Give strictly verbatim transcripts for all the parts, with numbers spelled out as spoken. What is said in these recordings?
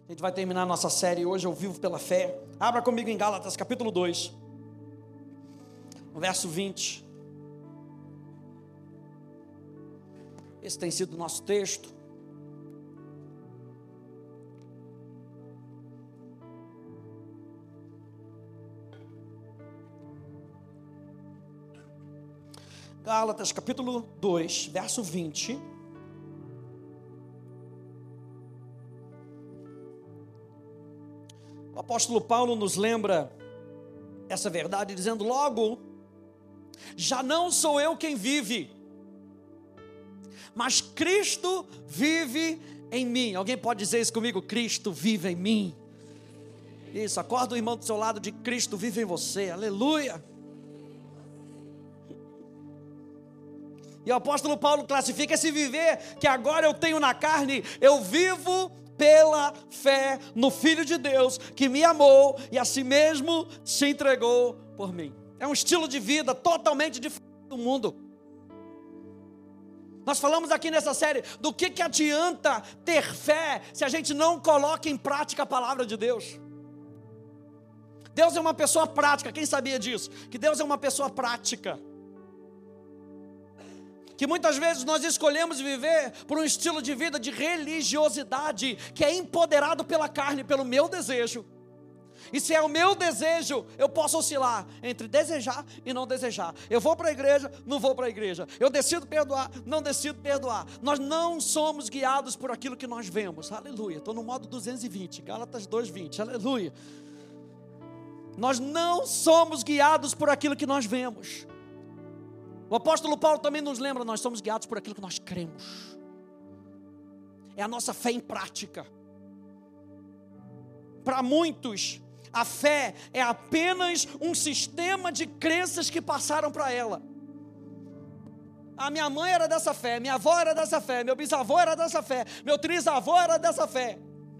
A gente vai terminar a nossa série hoje, Eu Vivo pela Fé. Abra comigo em Gálatas, capítulo dois, no verso vinte. Esse tem sido o nosso texto. Gálatas, capítulo dois, verso vinte. O apóstolo Paulo nos lembra essa verdade, dizendo: logo, já não sou eu quem vive, mas Cristo vive em mim. Alguém pode dizer isso comigo? Cristo vive em mim. Isso, acorda o irmão do seu lado de Cristo vive em você, aleluia. E o apóstolo Paulo classifica esse viver que agora eu tenho na carne, eu vivo pela fé no Filho de Deus, que me amou e a si mesmo se entregou por mim. É um estilo de vida totalmente diferente do mundo. Nós falamos aqui nessa série do que, que adianta ter fé se a gente não coloca em prática a palavra de Deus. Deus é uma pessoa prática, quem sabia disso? Que Deus é uma pessoa prática. Que muitas vezes nós escolhemos viver por um estilo de vida de religiosidade, que é empoderado pela carne, pelo meu desejo. E se é o meu desejo, eu posso oscilar entre desejar e não desejar. Eu vou para a igreja, não vou para a igreja. Eu decido perdoar, não decido perdoar. Nós não somos guiados por aquilo que nós vemos. Aleluia. Estou no modo duzentos e vinte, Gálatas dois, vinte. Aleluia. Nós não somos guiados por aquilo que nós vemos. O apóstolo Paulo também nos lembra, nós somos guiados por aquilo que nós cremos. É a nossa fé em prática. Para muitos, a fé é apenas um sistema de crenças que passaram para ela. A minha mãe era dessa fé, minha avó era dessa fé, meu bisavô era dessa fé, meu trisavô era dessa fé.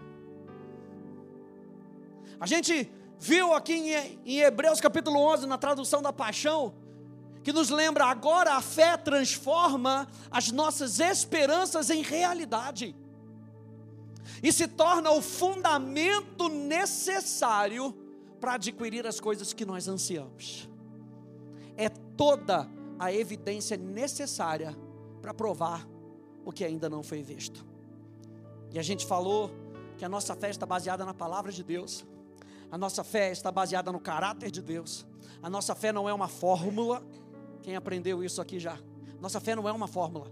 A gente viu aqui em, em Hebreus capítulo onze, na tradução da Paixão, que nos lembra agora a fé transforma as nossas esperanças em realidade. E se torna o fundamento necessário para adquirir as coisas que nós ansiamos. É toda a evidência necessária para provar o que ainda não foi visto. E a gente falou que a nossa fé está baseada na palavra de Deus. A nossa fé está baseada no caráter de Deus. A nossa fé não é uma fórmula. Quem aprendeu isso aqui já? Nossa fé não é uma fórmula.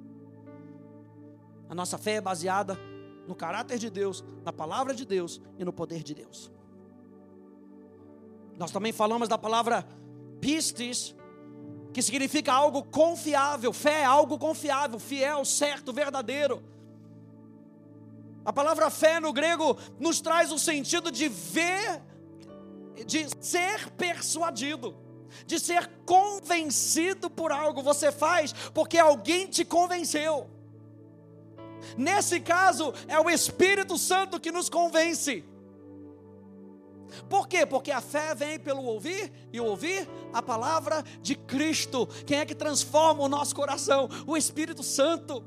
A nossa fé é baseada no caráter de Deus, na palavra de Deus e no poder de Deus. Nós também falamos da palavra pistis, que significa algo confiável. Fé é algo confiável, fiel, certo, verdadeiro. A palavra fé no grego nos traz o sentido de ver, de ser persuadido, de ser convencido por algo. Você faz porque alguém te convenceu. Nesse caso, é o Espírito Santo que nos convence. Por quê? Porque a fé vem pelo ouvir, e ouvir a palavra de Cristo. Quem é que transforma o nosso coração? O Espírito Santo.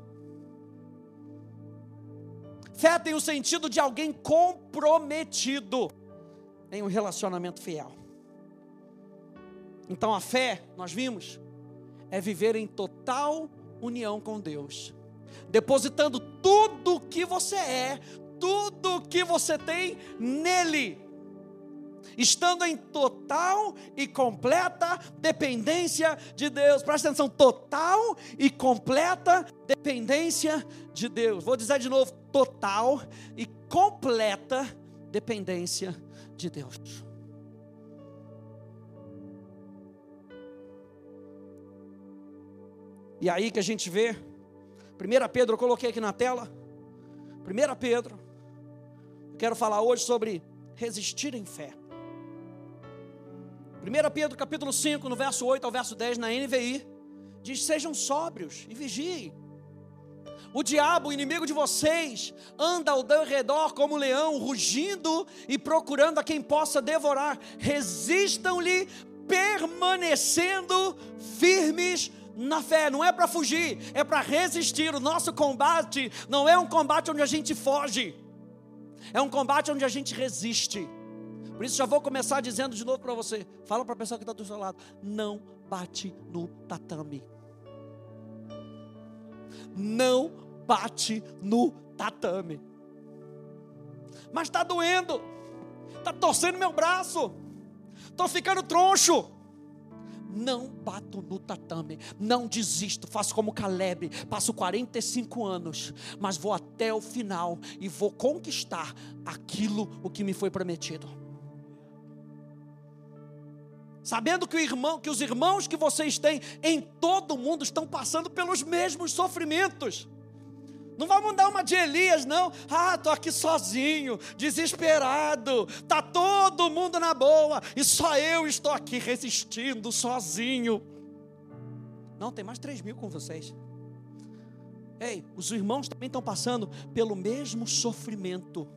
Fé tem o sentido de alguém comprometido em um relacionamento fiel. Então a fé, nós vimos, é viver em total união com Deus, depositando tudo o que você é, tudo o que você tem nele, estando em total e completa dependência de Deus. Presta atenção, total e completa dependência de Deus. Vou dizer de novo, total e completa dependência de Deus. E aí que a gente vê, primeira Pedro, eu coloquei aqui na tela, primeira Pedro, quero falar hoje sobre resistir em fé. primeira Pedro capítulo cinco, no verso oito ao verso dez, na N V I, diz: sejam sóbrios e vigiem. O diabo, o inimigo de vocês, anda ao redor como um leão, rugindo e procurando a quem possa devorar. Resistam-lhe, permanecendo firmes na fé. Não é para fugir, é para resistir. O nosso combate não é um combate onde a gente foge, É um combate onde a gente resiste. Por isso já vou começar dizendo de novo para você. Fala para a pessoa que está do seu lado. Não bate no tatame. Não bate no tatame. Mas está doendo. Está torcendo meu braço. Estou ficando troncho. Não bato no tatame, não desisto, faço como Caleb, passo quarenta e cinco anos, mas vou até o final e vou conquistar aquilo o que me foi prometido. Sabendo que, o irmão, que os irmãos que vocês têm em todo o mundo estão passando pelos mesmos sofrimentos. Não vamos dar uma de Elias, não. Ah, estou aqui sozinho, desesperado. Está todo mundo na boa e só eu estou aqui resistindo, sozinho. Não, tem mais três mil com vocês. Ei, os irmãos também estão passando pelo mesmo sofrimento.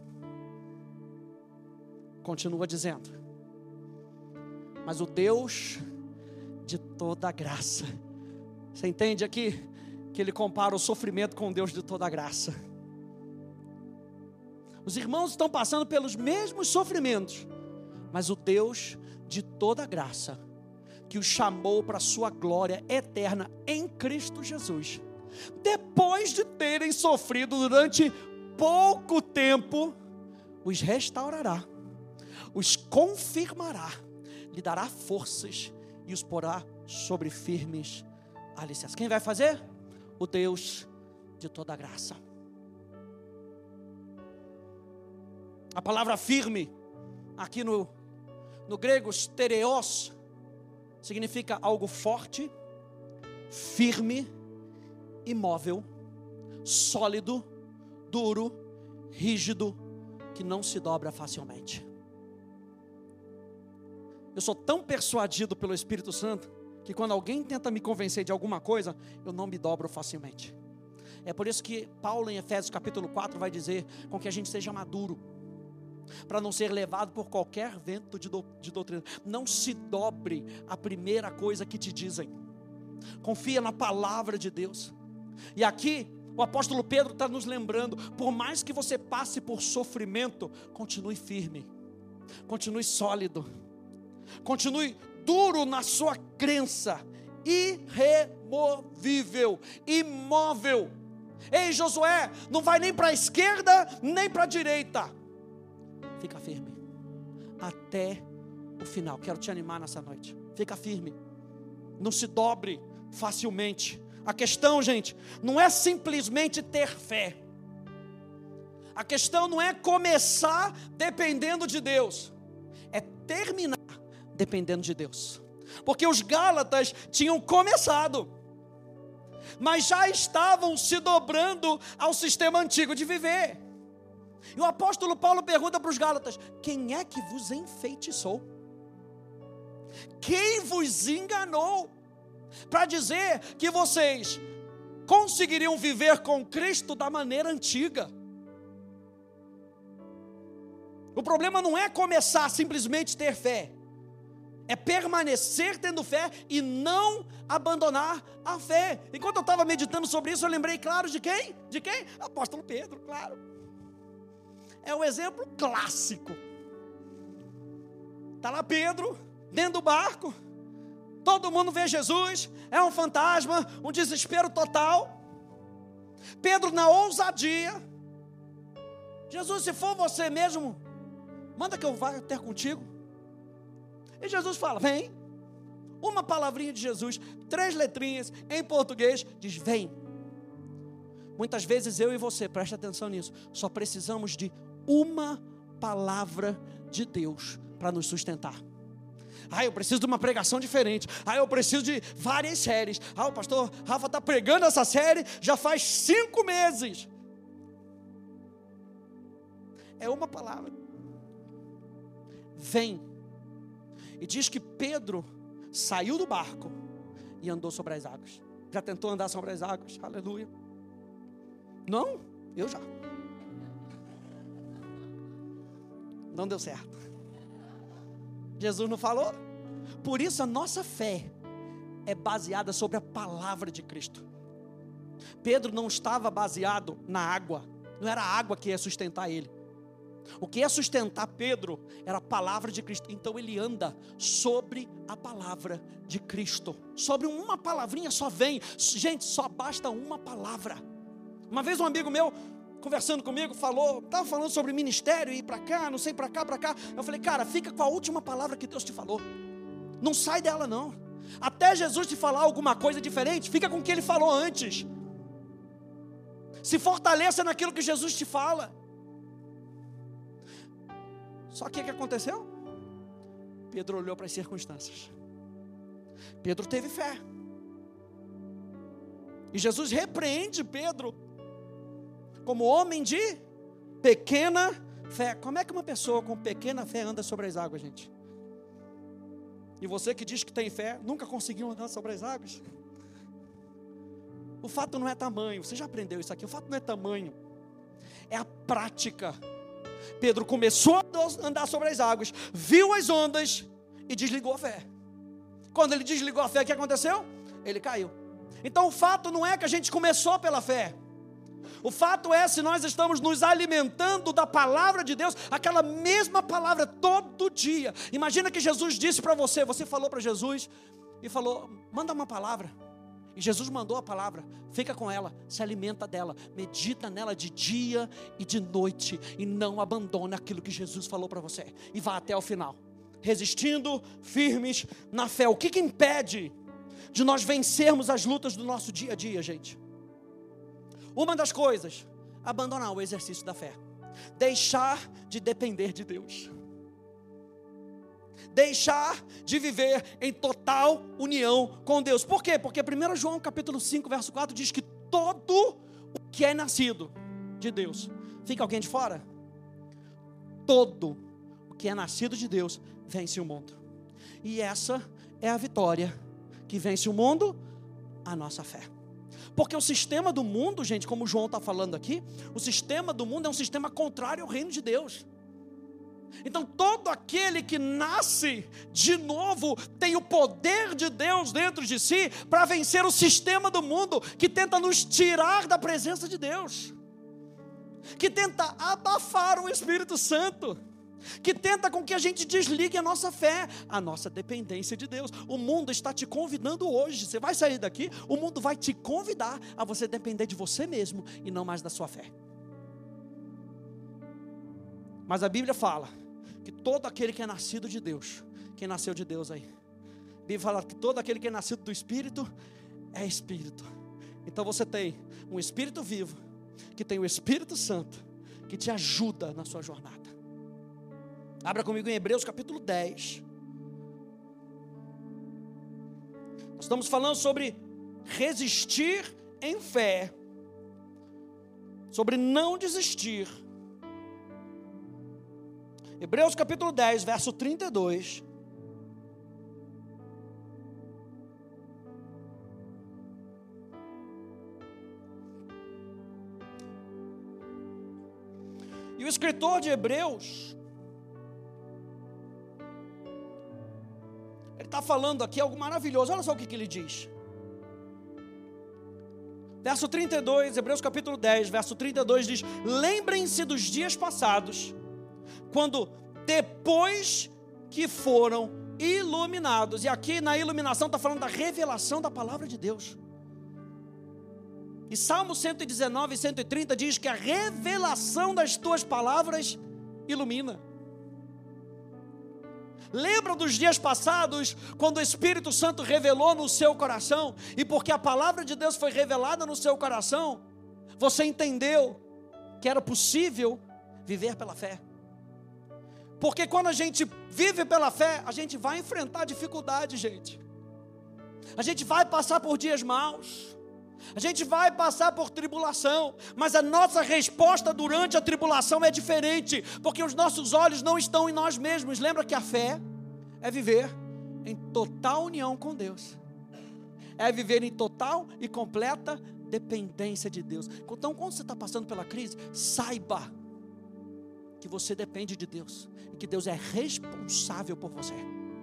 Continua dizendo. Mas o Deus de toda graça. Você entende aqui? Que ele compara o sofrimento com o Deus de toda graça. Os irmãos estão passando pelos mesmos sofrimentos, mas o Deus de toda graça, que os chamou para a sua glória eterna em Cristo Jesus, depois de terem sofrido durante pouco tempo, os restaurará, os confirmará, lhe dará forças e os porá sobre firmes alicerces. Quem vai fazer? O Deus de toda graça. A palavra firme, aqui no, no grego, stereos, significa algo forte, firme, imóvel, sólido, duro, rígido, que não se dobra facilmente. Eu sou tão persuadido pelo Espírito Santo, que quando alguém tenta me convencer de alguma coisa, eu não me dobro facilmente. É por isso que Paulo em Efésios capítulo quatro vai dizer, com que a gente seja maduro, para não ser levado por qualquer vento de, do, de doutrina. Não se dobre a primeira coisa que te dizem. Confia na palavra de Deus. E aqui o apóstolo Pedro está nos lembrando, por mais que você passe por sofrimento, continue firme, continue sólido, continue duro na sua crença, irremovível, imóvel. Ei, Josué, não vai nem para a esquerda, nem para a direita. Fica firme, até o final. Quero te animar nessa noite. Fica firme, não se dobre facilmente. A questão, gente, não é simplesmente ter fé. A questão não é começar dependendo de Deus, é terminar dependendo de Deus. Porque os Gálatas tinham começado, mas já estavam se dobrando ao sistema antigo de viver. E o apóstolo Paulo pergunta para os Gálatas: quem é que vos enfeitiçou? Quem vos enganou? Para dizer que vocês conseguiriam viver com Cristo da maneira antiga. O problema não é começar simplesmente ter fé, é permanecer tendo fé e não abandonar a fé. Enquanto eu estava meditando sobre isso, eu lembrei, claro, de quem? De quem? Apóstolo Pedro, claro. É um exemplo clássico. Está lá Pedro, dentro do barco, todo mundo vê Jesus, é um fantasma, um desespero total. Pedro na ousadia: Jesus, se for você mesmo, manda que eu vá até contigo. E Jesus fala: vem. Uma palavrinha de Jesus, três letrinhas em português, diz: vem. Muitas vezes eu e você, presta atenção nisso, só precisamos de uma palavra de Deus para nos sustentar. Ah, eu preciso de uma pregação diferente. Ah, eu preciso de várias séries. Ah, o pastor Rafa está pregando essa série já faz cinco meses. É uma palavra: vem. E diz que Pedro saiu do barco e andou sobre as águas. Já tentou andar sobre as águas? Aleluia. Não? Eu já. Não deu certo. Jesus não falou? Por isso a nossa fé é baseada sobre a palavra de Cristo. Pedro não estava baseado na água. Não era a água que ia sustentar ele. O que é sustentar Pedro era a palavra de Cristo. Então ele anda sobre a palavra de Cristo. Sobre uma palavrinha só vem. Gente, só basta uma palavra. Uma vez um amigo meu, conversando comigo, falou, estava falando sobre ministério, ir para cá, não sei, para cá, para cá. Eu falei, cara, fica com a última palavra que Deus te falou. Não sai dela não. Até Jesus te falar alguma coisa diferente, fica com o que Ele falou antes. Se fortaleça naquilo que Jesus te fala. Só que o que aconteceu? Pedro olhou para as circunstâncias. Pedro teve fé. E Jesus repreende Pedro como homem de pequena fé. Como é que uma pessoa com pequena fé anda sobre as águas, gente? E você que diz que tem fé, nunca conseguiu andar sobre as águas? O fato não é tamanho, você já aprendeu isso aqui. O fato não é tamanho, é a prática. Pedro começou a andar sobre as águas, viu as ondas e desligou a fé. Quando ele desligou a fé, o que aconteceu? Ele caiu. Então o fato não é que a gente começou pela fé. O fato é se nós estamos nos alimentando da palavra de Deus, aquela mesma palavra todo dia. Imagina que Jesus disse para você, você falou para Jesus e falou, manda uma palavra. E Jesus mandou a palavra, fica com ela, se alimenta dela, medita nela de dia e de noite, e não abandona aquilo que Jesus falou para você, e vá até o final, resistindo, firmes na fé. O que que impede de nós vencermos as lutas do nosso dia a dia, gente? Uma das coisas, abandonar o exercício da fé, deixar de depender de Deus, deixar de viver em total união com Deus. Por quê? Porque primeiro João capítulo cinco, verso quatro diz que todo o que é nascido de Deus, fica alguém de fora? Todo o que é nascido de Deus vence o mundo. E essa é a vitória que vence o mundo, a nossa fé. Porque o sistema do mundo, gente, como o João está falando aqui, o sistema do mundo é um sistema contrário ao reino de Deus. Então todo aquele que nasce de novo tem o poder de Deus dentro de si para vencer o sistema do mundo que tenta nos tirar da presença de Deus, que tenta abafar o Espírito Santo, que tenta com que a gente desligue a nossa fé, a nossa dependência de Deus. O mundo está te convidando hoje, você vai sair daqui, o mundo vai te convidar a você depender de você mesmo e não mais da sua fé. Mas a Bíblia fala que todo aquele que é nascido de Deus, quem nasceu de Deus aí, a Bíblia fala que todo aquele que é nascido do Espírito, é Espírito. Então você tem um Espírito vivo, que tem o Espírito Santo, que te ajuda na sua jornada. Abra comigo em Hebreus capítulo dez. Nós estamos falando sobre resistir em fé, sobre não desistir. Hebreus capítulo dez, verso trinta e dois. E o escritor de Hebreus, ele está falando aqui algo maravilhoso. Olha só o que, que ele diz. Verso trinta e dois, Hebreus capítulo dez, verso trinta e dois diz: lembrem-se dos dias passados, quando depois que foram iluminados. E aqui na iluminação está falando da revelação da palavra de Deus. E Salmo cento e dezenove e cento e trinta diz que a revelação das tuas palavras ilumina. Lembra dos dias passados, quando o Espírito Santo revelou no seu coração, e porque a palavra de Deus foi revelada no seu coração, você entendeu que era possível viver pela fé. Porque quando a gente vive pela fé, a gente vai enfrentar dificuldade, gente. A gente vai passar por dias maus. A gente vai passar por tribulação. Mas a nossa resposta durante a tribulação é diferente. Porque os nossos olhos não estão em nós mesmos. Lembra que a fé é viver em total união com Deus. É viver em total e completa dependência de Deus. Então, quando você está passando pela crise, saiba que você depende de Deus e que Deus é responsável por você.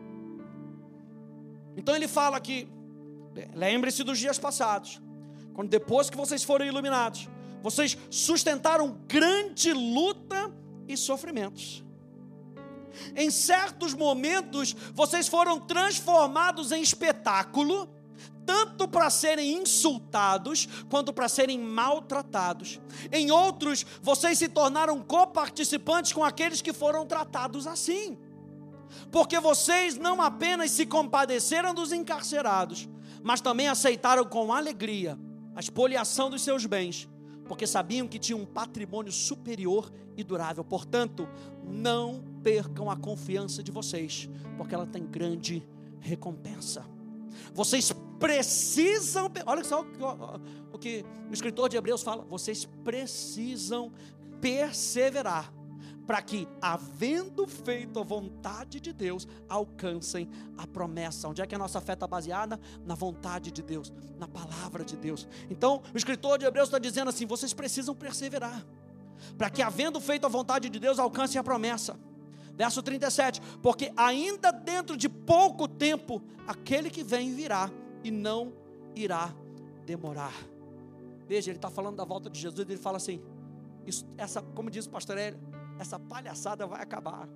Então ele fala que lembre-se dos dias passados, quando depois que vocês foram iluminados, vocês sustentaram grande luta e sofrimentos. Em certos momentos, vocês foram transformados em espetáculo, tanto para serem insultados, quanto para serem maltratados. Em outros, vocês se tornaram coparticipantes com aqueles que foram tratados assim. Porque vocês não apenas se compadeceram dos encarcerados, mas também aceitaram com alegria a expoliação dos seus bens, porque sabiam que tinham um patrimônio superior e durável. Portanto, não percam a confiança de vocês, porque ela tem grande recompensa. Vocês precisam, olha só o que o escritor de Hebreus fala, vocês precisam perseverar, para que, havendo feito a vontade de Deus, alcancem a promessa. Onde é que a nossa fé está baseada? Na vontade de Deus, na palavra de Deus. Então, o escritor de Hebreus está dizendo assim, vocês precisam perseverar, para que, havendo feito a vontade de Deus, alcancem a promessa. Verso trinta e sete, porque ainda dentro de pouco tempo, aquele que vem virá, e não irá demorar. Veja, ele está falando da volta de Jesus, ele fala assim, isso, essa, como diz o pastor Hélio, essa palhaçada vai acabar.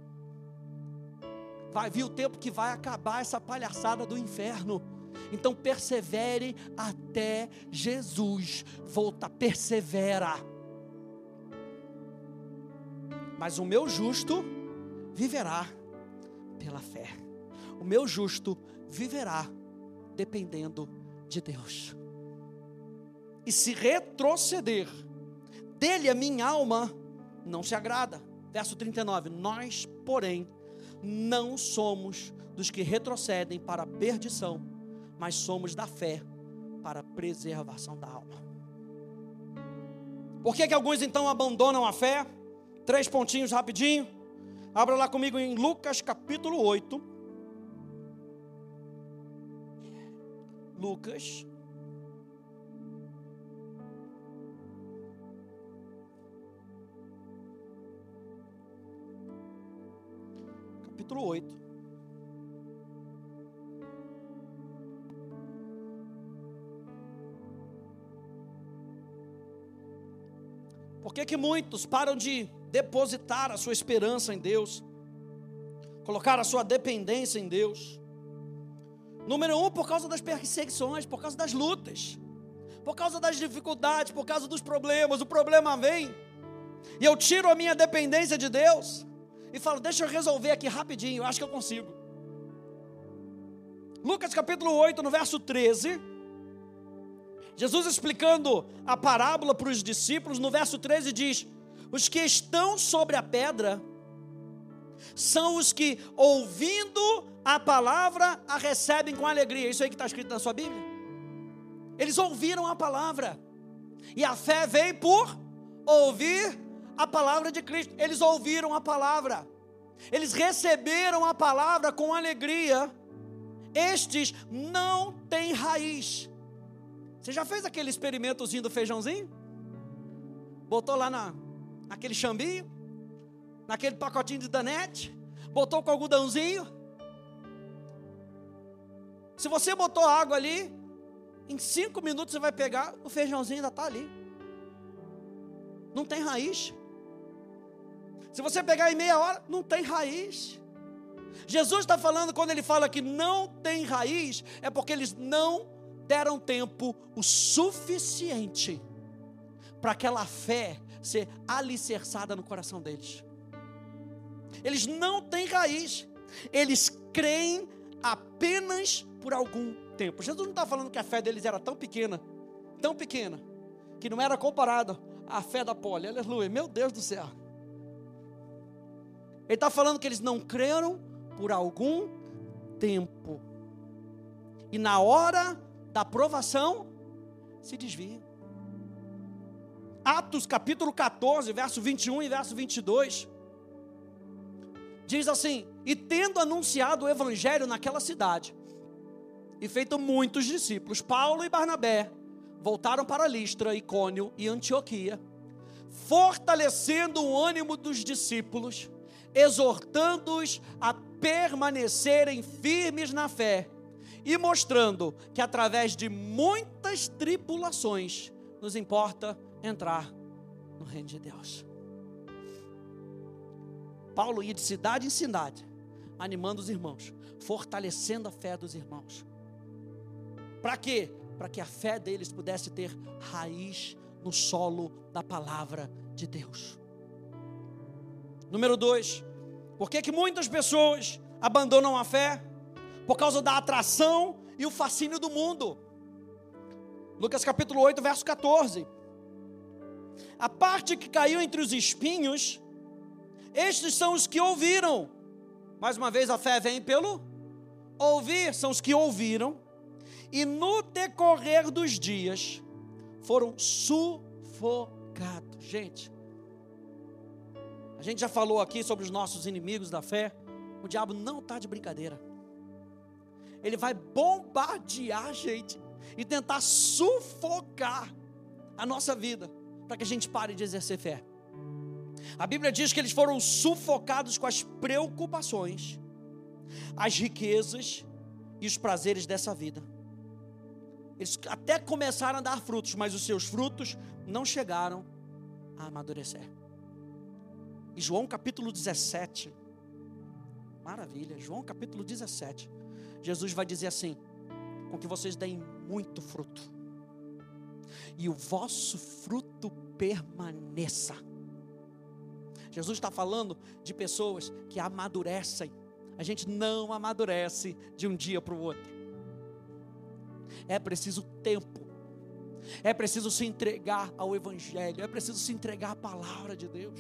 Vai vir o tempo que vai acabar essa palhaçada do inferno. Então persevere até Jesus voltar. Persevera. Mas o meu justo viverá pela fé. O meu justo viverá dependendo de Deus. E se retroceder, dele a minha alma não se agrada. Verso trinta e nove, nós, porém, não somos dos que retrocedem para a perdição, mas somos da fé para a preservação da alma. Por que que alguns então abandonam a fé? Três pontinhos rapidinho. Abra lá comigo em Lucas capítulo oito. Lucas capítulo oito. Por que que muitos param de depositar a sua esperança em Deus, colocar a sua dependência em Deus? Número um, por causa das perseguições, por causa das lutas, por causa das dificuldades, por causa dos problemas. O problema vem e eu tiro a minha dependência de Deus e falo, deixa eu resolver aqui rapidinho, eu acho que eu consigo. Lucas capítulo oito, no verso treze, Jesus explicando a parábola para os discípulos, no verso treze diz, os que estão sobre a pedra são os que, ouvindo a palavra, a recebem com alegria. Isso aí que está escrito na sua Bíblia. Eles ouviram a palavra, e a fé veio por ouvir a palavra de Cristo. Eles ouviram a palavra, eles receberam a palavra com alegria. Estes não têm raiz. Você já fez aquele experimentozinho do feijãozinho? Botou lá na, naquele chambinho, naquele pacotinho de danete, botou com algodãozinho. Se você botou água ali, em cinco minutos você vai pegar, o feijãozinho ainda está ali. Não tem raiz. Se você pegar em meia hora, não tem raiz. Jesus está falando, quando ele fala que não tem raiz, é porque eles não deram tempo o suficiente para aquela fé ser alicerçada no coração deles. Eles não têm raiz, eles creem apenas por algum tempo. Jesus não está falando que a fé deles era tão pequena, tão pequena, que não era comparada à fé da Poli, aleluia, meu Deus do céu. Ele está falando que eles não creram por algum tempo, e na hora da provação se desviam. Atos capítulo catorze, verso vinte e um e verso vinte e dois, diz assim, e tendo anunciado o evangelho naquela cidade, e feito muitos discípulos, Paulo e Barnabé voltaram para Listra, Icônio e Antioquia, fortalecendo o ânimo dos discípulos, exortando-os a permanecerem firmes na fé, e mostrando que através de muitas tribulações nos importa entrar no reino de Deus. Paulo ia de cidade em cidade, animando os irmãos, fortalecendo a fé dos irmãos. Para quê? Para que a fé deles pudesse ter raiz no solo da palavra de Deus. Número dois, por que que muitas pessoas abandonam a fé? Por causa da atração e o fascínio do mundo. Lucas capítulo oito, verso quatorze. A parte que caiu entre os espinhos, estes são os que ouviram. Mais uma vez, a fé vem pelo ouvir. São os que ouviram. E no decorrer dos dias, foram sufocados. Gente, a gente já falou aqui sobre os nossos inimigos da fé. O diabo não está de brincadeira. Ele vai bombardear a gente e tentar sufocar a nossa vida, para que a gente pare de exercer fé. A Bíblia diz que eles foram sufocados com as preocupações, as riquezas e os prazeres dessa vida. Eles até começaram a dar frutos, mas os seus frutos não chegaram a amadurecer. E João capítulo dezessete, maravilha, João capítulo dezessete, Jesus vai dizer assim: com que vocês deem muito fruto, e o vosso fruto permaneça. Jesus está falando de pessoas que amadurecem. A gente não amadurece de um dia para o outro. É preciso tempo. É preciso se entregar ao Evangelho. É preciso se entregar à palavra de Deus.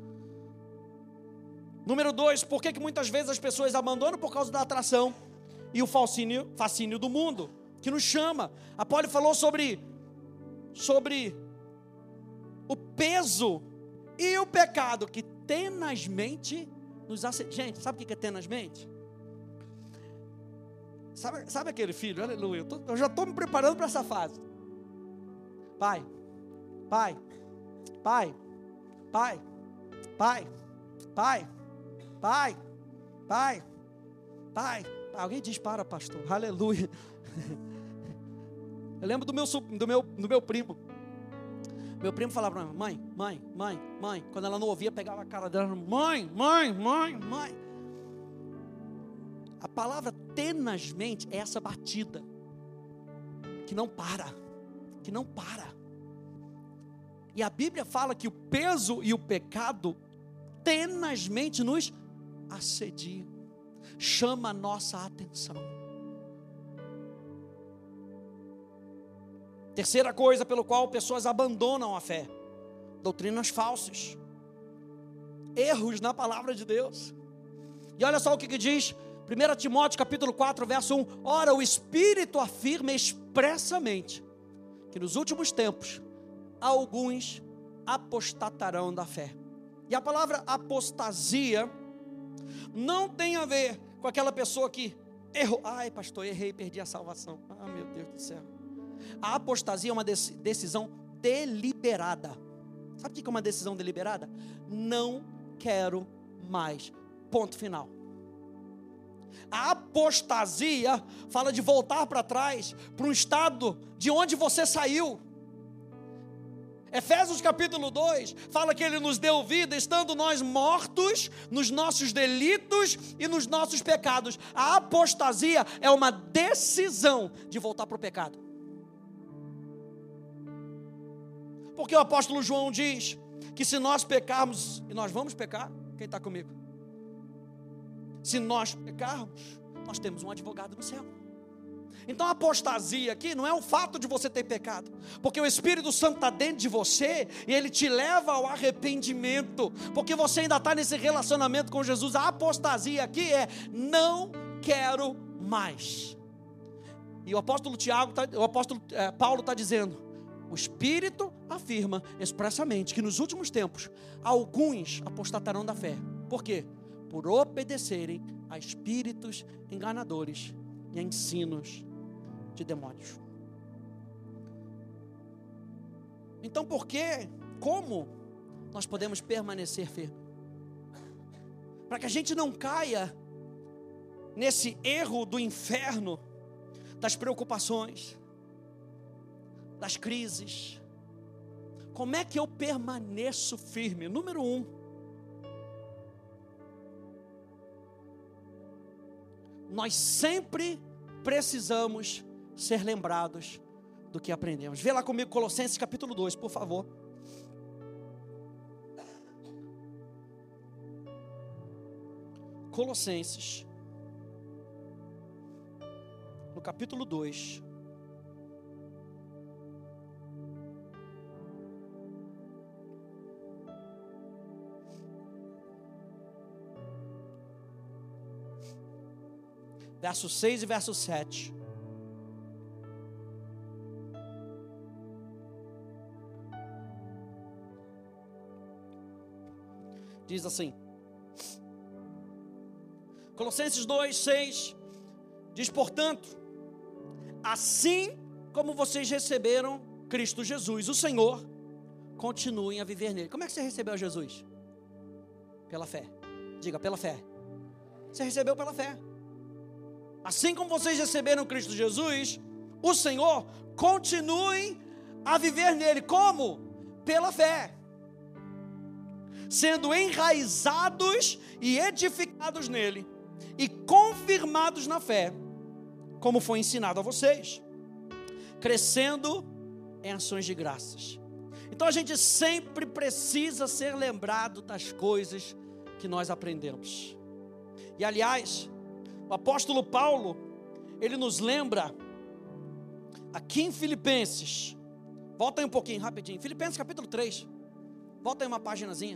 Número dois, por que que muitas vezes as pessoas abandonam? Por causa da atração e o fascínio, fascínio do mundo, que nos chama. A Paulo falou sobre, sobre o peso e o pecado que tenazmente nos assedia. Gente, sabe o que é tenazmente? Sabe, sabe aquele filho, aleluia, eu, tô, eu já estou me preparando para essa fase. Pai, pai, pai, pai, pai, pai, pai, pai, pai. Alguém diz para, pastor, aleluia. Eu lembro do meu, do meu, do meu primo. Meu primo falava para mim: mãe, mãe, mãe, mãe. Quando ela não ouvia, pegava a cara dela: mãe, mãe, mãe, mãe. A palavra tenazmente é essa batida que não para, que não para. E a Bíblia fala que o peso e o pecado tenazmente nos assediam, chama a nossa atenção. Terceira coisa pelo qual pessoas abandonam a fé: doutrinas falsas, erros na palavra de Deus. E olha só o que, que diz primeiro Timóteo capítulo quatro, verso um. Ora, o Espírito afirma expressamente que nos últimos tempos alguns apostatarão da fé. E a palavra apostasia não tem a ver com aquela pessoa que errou. Ai, pastor, errei, perdi a salvação. Ah, meu Deus do céu. A apostasia é uma decisão deliberada. Sabe o que é uma decisão deliberada? Não quero mais. Ponto final. A apostasia fala de voltar para trás, para um estado de onde você saiu. Efésios capítulo dois fala que Ele nos deu vida, estando nós mortos nos nossos delitos e nos nossos pecados. A apostasia é uma decisão de voltar para o pecado. Porque o apóstolo João diz que se nós pecarmos, e nós vamos pecar, quem está comigo? Se nós pecarmos, nós temos um advogado no céu. Então a apostasia aqui não é o fato de você ter pecado, porque o Espírito Santo está dentro de você e ele te leva ao arrependimento, porque você ainda está nesse relacionamento com Jesus. A apostasia aqui é: não quero mais. E o apóstolo Tiago, tá, o apóstolo é, Paulo está dizendo: o Espírito afirma expressamente que nos últimos tempos alguns apostatarão da fé. Por quê? Por obedecerem a espíritos enganadores e a ensinos de demônios. Então, por que, como nós podemos permanecer firmes? Para que a gente não caia nesse erro do inferno, das preocupações, das crises. Como é que eu permaneço firme? Número um, nós sempre precisamos ser lembrados do que aprendemos. Vê lá comigo Colossenses capítulo dois, por favor. Colossenses, no capítulo dois. Verso seis e verso sete. Diz assim, Colossenses dois, seis, diz, portanto, assim como vocês receberam Cristo Jesus, o Senhor, continuem a viver nele. Como é que você recebeu Jesus? Pela fé. Diga, pela fé. Você recebeu pela fé. Assim como vocês receberam Cristo Jesus, o Senhor, continuem a viver nele. Como? Pela fé. Sendo enraizados e edificados nele, e confirmados na fé, como foi ensinado a vocês, crescendo em ações de graças. Então a gente sempre precisa ser lembrado das coisas que nós aprendemos. E aliás, o apóstolo Paulo, ele nos lembra aqui em Filipenses, volta aí um pouquinho, rapidinho, Filipenses capítulo três, volta aí uma paginazinha.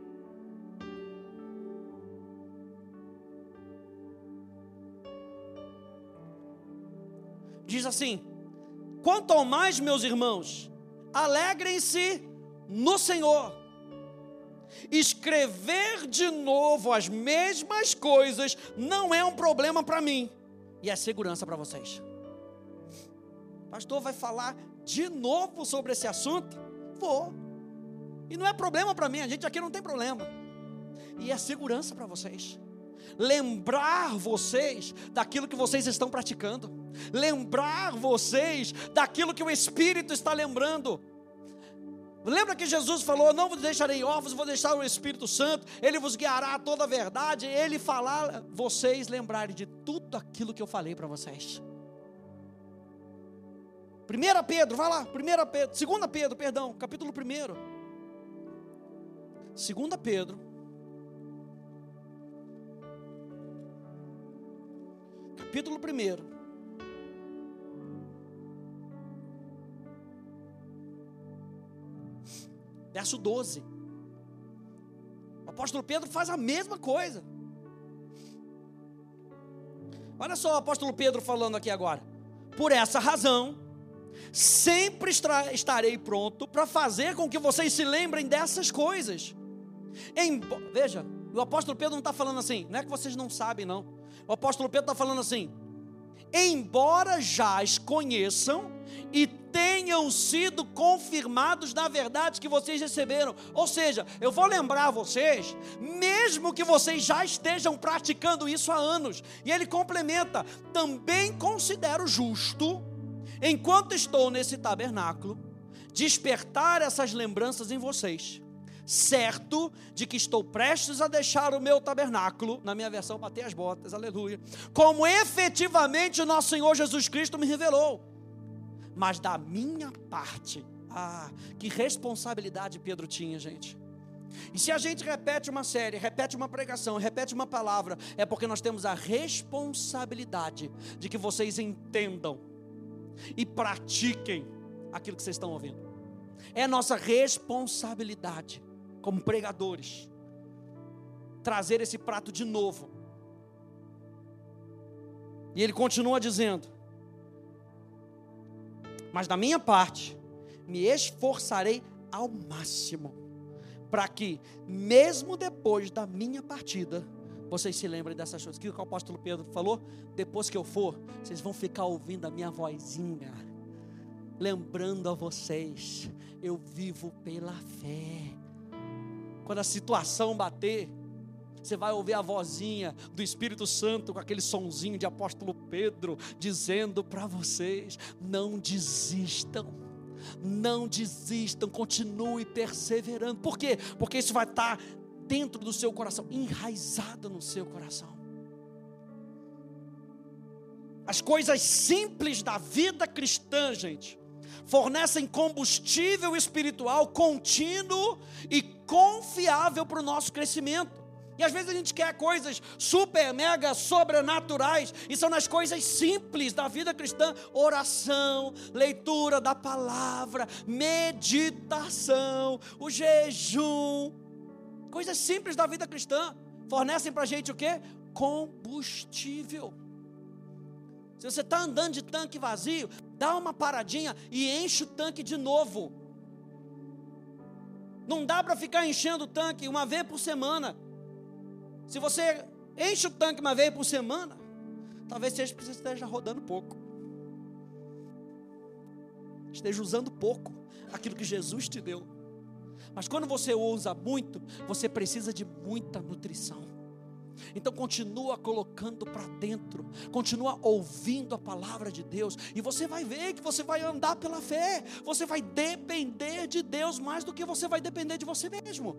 Diz assim, quanto ao mais, meus irmãos, alegrem-se no Senhor. Escrever de novo as mesmas coisas não é um problema para mim, e é segurança para vocês. Pastor, vai falar de novo sobre esse assunto? Vou. E não é problema para mim, a gente aqui não tem problema. E é segurança para vocês. Lembrar vocês daquilo que vocês estão praticando. Lembrar vocês daquilo que o Espírito está lembrando. Lembra que Jesus falou, não vos deixarei órfãos, vou deixar o Espírito Santo, Ele vos guiará a toda a verdade, Ele falar, vocês lembrarem de tudo aquilo que eu falei para vocês. primeira Pedro, vai lá, primeira Pedro, segunda Pedro, perdão, capítulo primeiro. segunda Pedro, capítulo primeiro. Verso doze. O apóstolo Pedro faz a mesma coisa. Olha só o apóstolo Pedro falando aqui agora. Por essa razão, sempre estarei pronto para fazer com que vocês se lembrem dessas coisas. Embo- Veja, o apóstolo Pedro não está falando assim, não é que vocês não sabem não. O apóstolo Pedro está falando assim, embora já as conheçam e tenham sido confirmados na verdade que vocês receberam. Ou seja, eu vou lembrar vocês, mesmo que vocês já estejam praticando isso há anos. E ele complementa, também considero justo, enquanto estou nesse tabernáculo, despertar essas lembranças em vocês, certo de que estou prestes a deixar o meu tabernáculo, na minha versão, bater as botas, aleluia, como efetivamente o nosso Senhor Jesus Cristo me revelou. Mas da minha parte, ah, que responsabilidade Pedro tinha, gente. E se a gente repete uma série, repete uma pregação, repete uma palavra, é porque nós temos a responsabilidade de que vocês entendam e pratiquem aquilo que vocês estão ouvindo. É nossa responsabilidade como pregadores trazer esse prato de novo. E ele continua dizendo, mas da minha parte, me esforçarei ao máximo, para que, mesmo depois da minha partida, vocês se lembrem dessas coisas. O que o apóstolo Pedro falou? Depois que eu for, vocês vão ficar ouvindo a minha vozinha, lembrando a vocês, eu vivo pela fé. Quando a situação bater, você vai ouvir a vozinha do Espírito Santo com aquele sonzinho de apóstolo Pedro, dizendo para vocês, não desistam, não desistam, continue perseverando. Por quê? Porque isso vai estar dentro do seu coração, enraizado no seu coração. As coisas simples da vida cristã, gente, fornecem combustível espiritual contínuo e confiável para o nosso crescimento. E às vezes a gente quer coisas super, mega, sobrenaturais, e são nas coisas simples da vida cristã: oração, leitura da palavra, meditação, o jejum. Coisas simples da vida cristã fornecem para a gente o quê? Combustível. Se você está andando de tanque vazio, dá uma paradinha e enche o tanque de novo. Não dá para ficar enchendo o tanque uma vez por semana. Se você enche o tanque uma vez por semana, talvez você esteja rodando pouco, esteja usando pouco aquilo que Jesus te deu. Mas quando você usa muito, você precisa de muita nutrição. Então continua colocando para dentro, continua ouvindo a palavra de Deus, e você vai ver que você vai andar pela fé. Você vai depender de Deus mais do que você vai depender de você mesmo.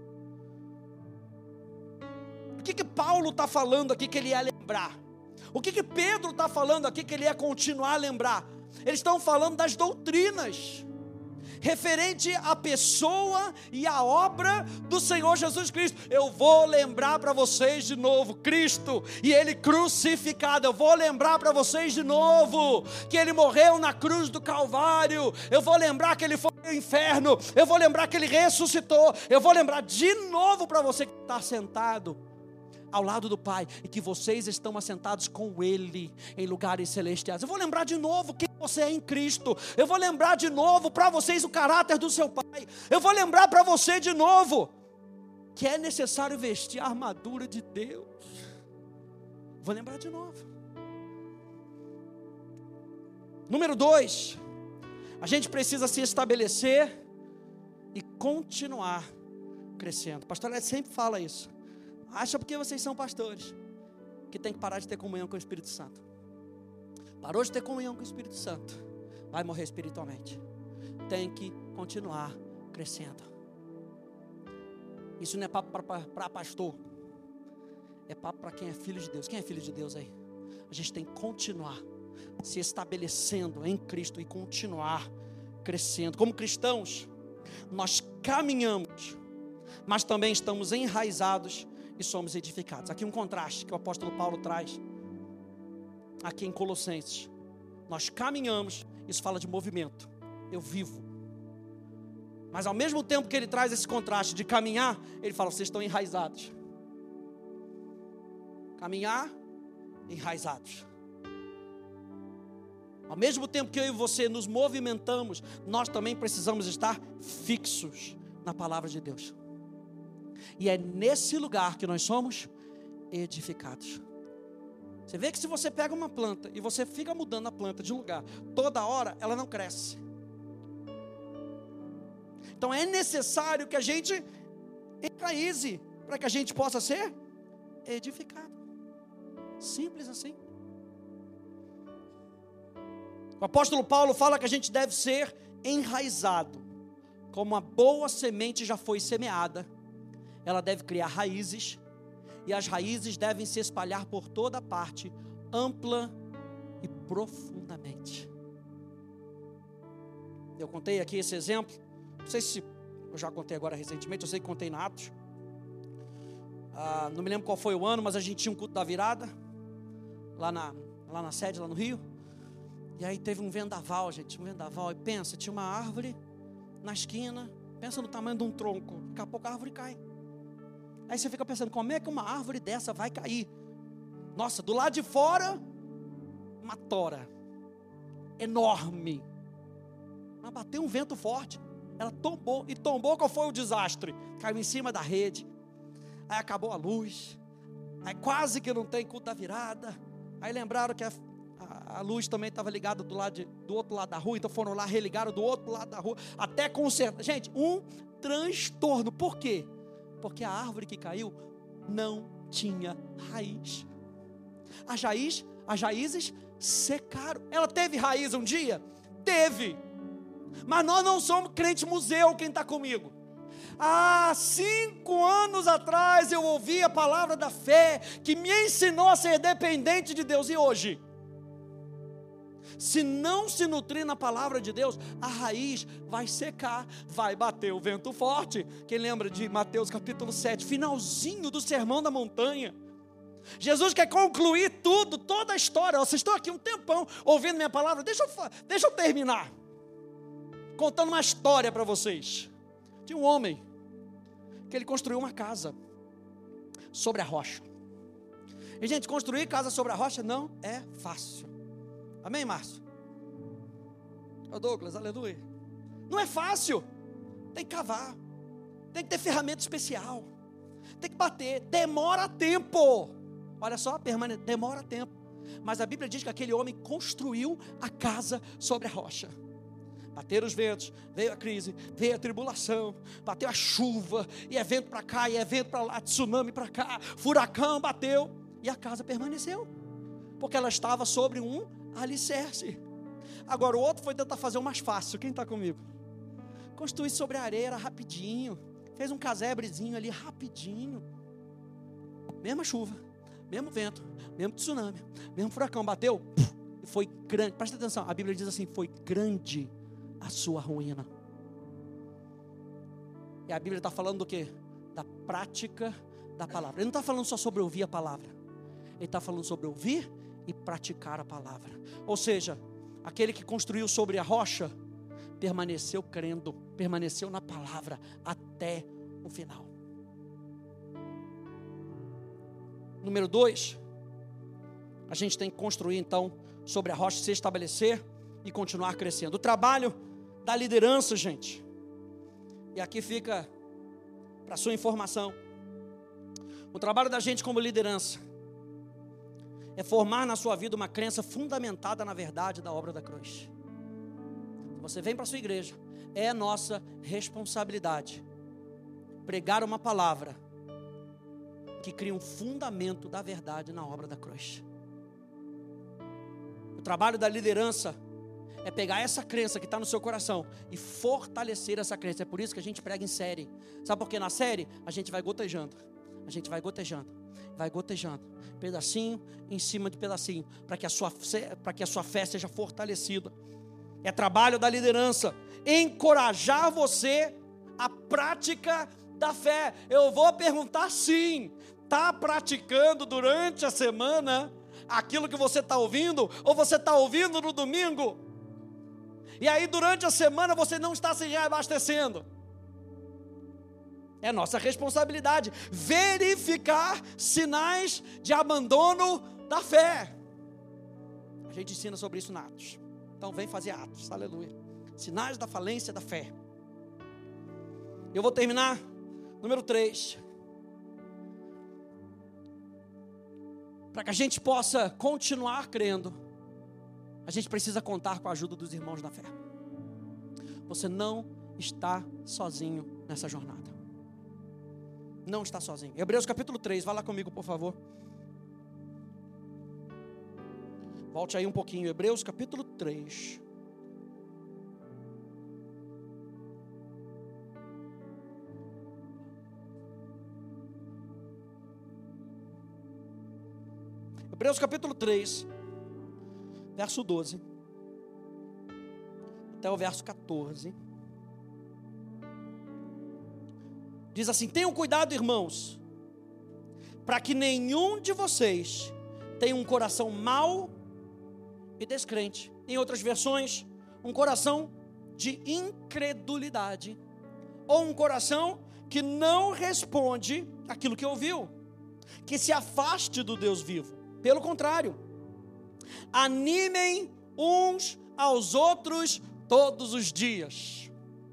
O que que Paulo está falando aqui que ele ia lembrar? O que que Pedro está falando aqui que ele ia continuar a lembrar? Eles estão falando das doutrinas referente à pessoa e à obra do Senhor Jesus Cristo. Eu vou lembrar para vocês de novo Cristo e Ele crucificado. Eu vou lembrar para vocês de novo que Ele morreu na cruz do Calvário. Eu vou lembrar que Ele foi ao inferno. Eu vou lembrar que Ele ressuscitou. Eu vou lembrar de novo para você que está sentado ao lado do Pai, e que vocês estão assentados com Ele em lugares celestiais. Eu vou lembrar de novo quem você é em Cristo. Eu vou lembrar de novo para vocês o caráter do seu Pai. Eu vou lembrar para você de novo que é necessário vestir a armadura de Deus. Vou lembrar de novo. Número dois, a gente precisa se estabelecer e continuar crescendo. O pastor Ed sempre fala isso. Acha porque vocês são pastores que tem que parar de ter comunhão com o Espírito Santo. Parou de ter comunhão com o Espírito Santo, vai morrer espiritualmente. Tem que continuar crescendo. Isso não é papo para pastor, é papo para quem é filho de Deus. Quem é filho de Deus aí? A gente tem que continuar se estabelecendo em Cristo e continuar crescendo. Como cristãos, nós caminhamos, mas também estamos enraizados e somos edificados. Aqui um contraste que o apóstolo Paulo traz aqui em Colossenses. Nós caminhamos, isso fala de movimento. Eu vivo. Mas ao mesmo tempo que ele traz esse contraste de caminhar, ele fala: vocês estão enraizados. Caminhar, enraizados. Ao mesmo tempo que eu e você nos movimentamos, nós também precisamos estar fixos na palavra de Deus. E é nesse lugar que nós somos edificados. Você vê que se você pega uma planta e você fica mudando a planta de lugar toda hora, ela não cresce. Então é necessário que a gente enraize para que a gente possa ser edificado. Simples assim. O apóstolo Paulo fala que a gente deve ser enraizado. Como uma boa semente já foi semeada, ela deve criar raízes, e as raízes devem se espalhar por toda parte, ampla e profundamente. Eu contei aqui esse exemplo, não sei se eu já contei agora recentemente, eu sei que contei na Atos, ah, não me lembro qual foi o ano, mas a gente tinha um culto da virada, lá na, lá na sede, lá no Rio, e aí teve um vendaval, gente, um vendaval, e pensa, tinha uma árvore na esquina, pensa no tamanho de um tronco, daqui a pouco a árvore cai. Aí você fica pensando, como é que uma árvore dessa vai cair? Nossa, do lado de fora, uma tora enorme, mas bateu um vento forte, ela tombou, e tombou, qual foi o desastre? Caiu em cima da rede, aí acabou a luz, aí quase que não tem culto da virada, aí lembraram que a, a, a luz também estava ligada do, lado de, do outro lado da rua, então foram lá, religaram do outro lado da rua, até consertar. Gente, um transtorno. Por quê? Porque a árvore que caiu não tinha raiz. As raízes, as raízes secaram. Ela teve raiz um dia? Teve. Mas nós não somos crente museu, quem está comigo. Há cinco anos atrás eu ouvi a palavra da fé, que me ensinou a ser dependente de Deus. E hoje? se não se nutrir na palavra de Deus, a raiz vai secar, vai bater o vento forte. Quem lembra de Mateus capítulo sete, finalzinho do Sermão da Montanha? Jesus quer concluir tudo, toda a história. Vocês estão aqui um tempão ouvindo minha palavra, deixa eu, deixa eu terminar contando uma história para vocês. Tinha um homem que ele construiu uma casa sobre a rocha. E gente, construir casa sobre a rocha não é fácil. Amém, Márcio? Ô Douglas, aleluia. Não é fácil. Tem que cavar, tem que ter ferramenta especial, tem que bater, demora tempo. Olha só, permane... demora tempo. Mas a Bíblia diz que aquele homem construiu a casa sobre a rocha. Bateram os ventos, veio a crise, veio a tribulação, bateu a chuva, e é vento para cá, e é vento para lá, tsunami para cá, furacão bateu, e a casa permaneceu, porque ela estava sobre um alicerce. Agora o outro foi tentar fazer o mais fácil. Quem está comigo? Construir sobre a areia, era rapidinho, fez um casebrezinho ali, rapidinho, mesma chuva, mesmo vento, mesmo tsunami, mesmo furacão, bateu, e foi grande. Presta atenção, a Bíblia diz assim, foi grande a sua ruína. E a Bíblia está falando do quê? Da prática da palavra. Ele não está falando só sobre ouvir a palavra, ele está falando sobre ouvir e praticar a palavra. Ou seja, aquele que construiu sobre a rocha permaneceu crendo, permaneceu na palavra até o final. Número dois, a gente tem que construir então sobre a rocha, se estabelecer e continuar crescendo. O trabalho da liderança, gente, e aqui fica para sua informação, o trabalho da gente como liderança é formar na sua vida uma crença fundamentada na verdade da obra da cruz. Você vem para a sua igreja, é nossa responsabilidade pregar uma palavra que cria um fundamento da verdade na obra da cruz. O trabalho da liderança é pegar essa crença que está no seu coração e fortalecer essa crença. É por isso que a gente prega em série. Sabe por quê? Na série a gente vai gotejando, a gente vai gotejando, vai gotejando, pedacinho em cima de pedacinho, para que a sua, para que a sua fé seja fortalecida. É trabalho da liderança encorajar você à prática da fé. Eu vou perguntar sim, está praticando durante a semana aquilo que você está ouvindo, ou você está ouvindo no domingo, e aí durante a semana você não está se reabastecendo? É nossa responsabilidade verificar sinais de abandono da fé. A gente ensina sobre isso na Atos. Então vem fazer Atos, aleluia. Sinais da falência da fé. Eu vou terminar, número três. Para que a gente possa continuar crendo, a gente precisa contar com a ajuda dos irmãos na fé. Você não está sozinho nessa jornada. Não está sozinho. Hebreus capítulo três, vá lá comigo, por favor. Volte aí um pouquinho, Hebreus capítulo três. Hebreus capítulo três, verso doze, até o verso quatorze. Diz assim: tenham cuidado, irmãos, para que nenhum de vocês tenha um coração mau e descrente. Em outras versões, um coração de incredulidade, ou um coração que não responde aquilo que ouviu, que se afaste do Deus vivo. Pelo contrário, animem uns aos outros todos os dias.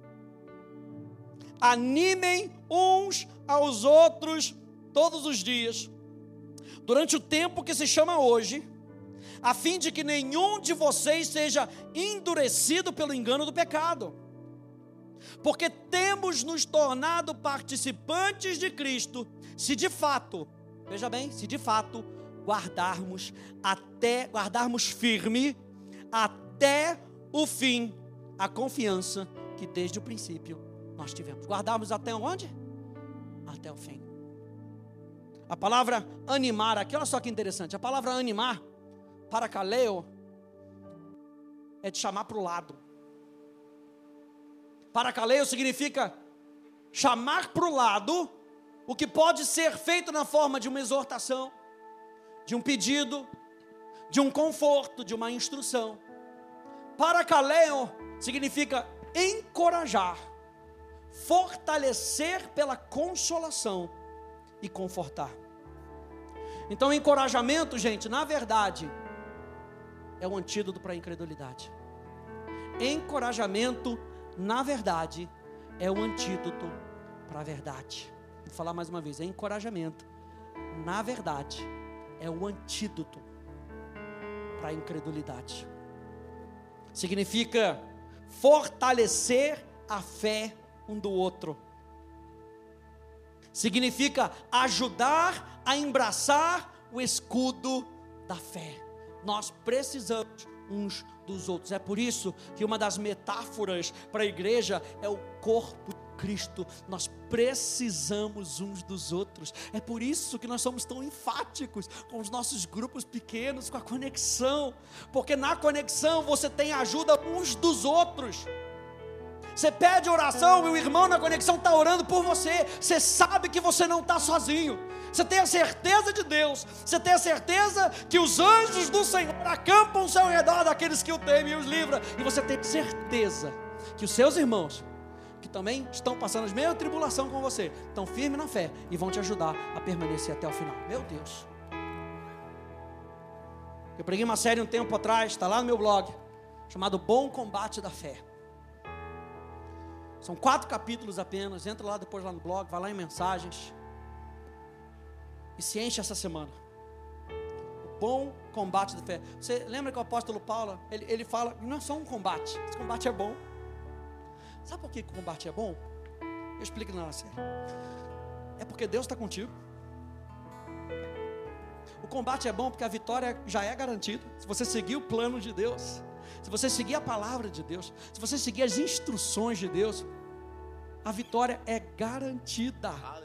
Animem uns aos outros todos os dias, durante o tempo que se chama hoje, a fim de que nenhum de vocês seja endurecido pelo engano do pecado. Porque temos nos tornado participantes de Cristo, se de fato, veja bem, se de fato guardarmos até, guardarmos firme até o fim a confiança que desde o princípio nós tivemos. Guardarmos até onde? Até o fim. A palavra animar aqui, olha só que interessante, a palavra animar, parakaleo, é de chamar para o lado. Parakaleo significa chamar para o lado o que pode ser feito na forma de uma exortação, de um pedido, de um conforto, de uma instrução. Parakaleo significa encorajar, fortalecer pela consolação e confortar. Então, encorajamento, gente, na verdade, é o antídoto para a incredulidade. Encorajamento, na verdade, é o antídoto para a verdade. Vou falar mais uma vez, encorajamento, na verdade, é o antídoto para a incredulidade. Significa fortalecer a fé um do outro. Significa ajudar a embraçar o escudo da fé. Nós precisamos uns dos outros. É por isso que uma das metáforas para a igreja é o corpo de Cristo. Nós precisamos uns dos outros. É por isso que nós somos tão enfáticos com os nossos grupos pequenos, com a conexão, porque na conexão você tem a ajuda uns dos outros. Você pede oração e o irmão na conexão está orando por você. Você sabe que você não está sozinho. Você tem a certeza de Deus. Você tem a certeza que os anjos do Senhor acampam ao seu redor daqueles que o temem e os livram. E você tem certeza que os seus irmãos, que também estão passando as mesmas tribulações com você, estão firmes na fé e vão te ajudar a permanecer até o final. Meu Deus. Eu preguei uma série um tempo atrás, está lá no meu blog, chamado Bom Combate da Fé. São quatro capítulos apenas. Entra lá depois lá no blog, vai lá em mensagens e se enche essa semana. O bom combate da fé. Você lembra que o apóstolo Paulo, ele, ele fala, não é só um combate, esse combate é bom. Sabe por que o combate é bom? Eu explico na série. É porque Deus está contigo. O combate é bom porque a vitória já é garantida. Se você seguir o plano de Deus, se você seguir a palavra de Deus, se você seguir as instruções de Deus, a vitória é garantida. Aleluia.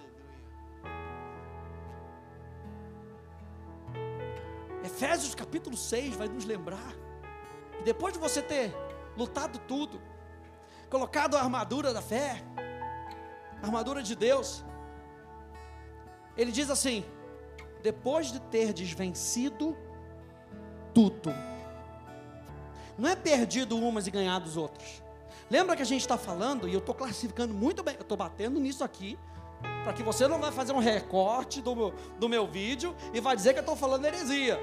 Efésios capítulo seis vai nos lembrar que depois de você ter lutado tudo, colocado a armadura da fé, a armadura de Deus, ele diz assim: depois de ter desvencido tudo, não é perdido umas e ganhado os outros. Lembra que a gente está falando, e eu estou classificando muito bem, eu estou batendo nisso aqui, para que você não vai fazer um recorte do meu, do meu vídeo e vai dizer que eu estou falando heresia.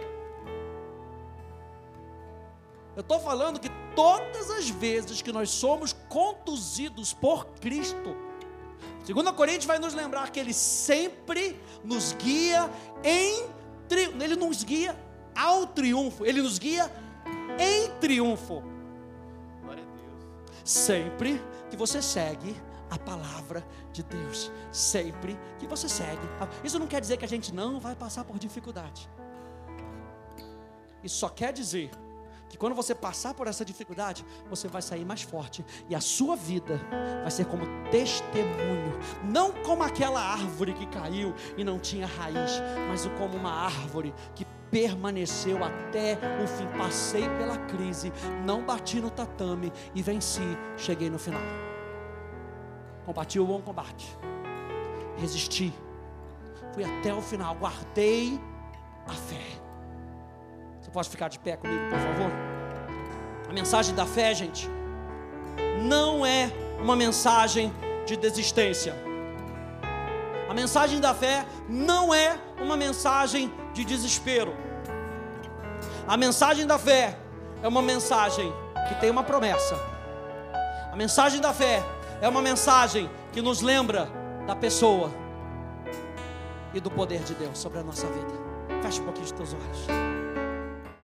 Eu estou falando que todas as vezes que nós somos conduzidos por Cristo, Segunda Coríntios vai nos lembrar que Ele sempre nos guia em triunfo. Ele nos guia ao triunfo, Ele nos guia em triunfo. Glória a Deus. Sempre que você segue a palavra de Deus, sempre que você segue. Isso não quer dizer que a gente não vai passar por dificuldade. Isso só quer dizer que quando você passar por essa dificuldade, você vai sair mais forte, e a sua vida vai ser como testemunho, não como aquela árvore que caiu e não tinha raiz, mas como uma árvore que permaneceu até o fim. Passei pela crise, não bati no tatame e venci, cheguei no final. Combati o bom combate, resisti, fui até o final, guardei a fé. Você pode ficar de pé comigo, por favor? A mensagem da fé, gente, não é uma mensagem de desistência. A mensagem da fé não é uma mensagem de desespero. A mensagem da fé é uma mensagem que tem uma promessa. A mensagem da fé é uma mensagem que nos lembra da pessoa e do poder de Deus sobre a nossa vida. Feche um pouquinho os teus olhos.